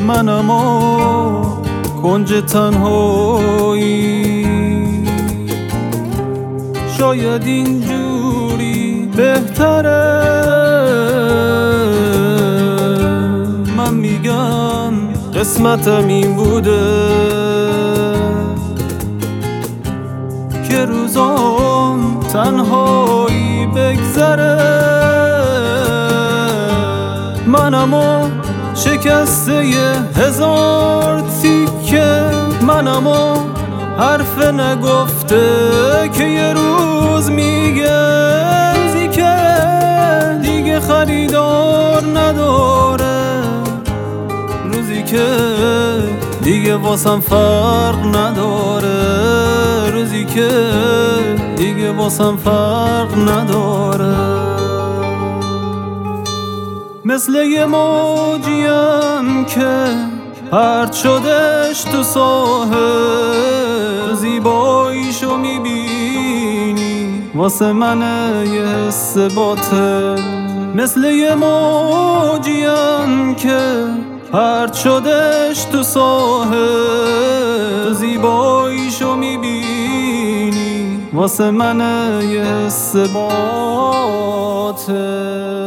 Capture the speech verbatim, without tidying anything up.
منم و کنج تنهایی. شاید اینجوری بهتره، من میگم قسمتم این بوده که روزام تنهایی بگذره. منم و شکسته هزار تیکه، منم و حرف نگفته که یه روز میگه، روزی که دیگه خریدار نداره، روزی که دیگه واسم فرق نداره، روزی که دیگه واسم فرق نداره. مثل یه موجیم که پرت شدش تو ساحل، زیباییشو میبینی واسه من یه حس باطل. مثل یه موجیم که پرت شدش تو ساحل، زیباییشو میبینی واسه من یه حس باطل.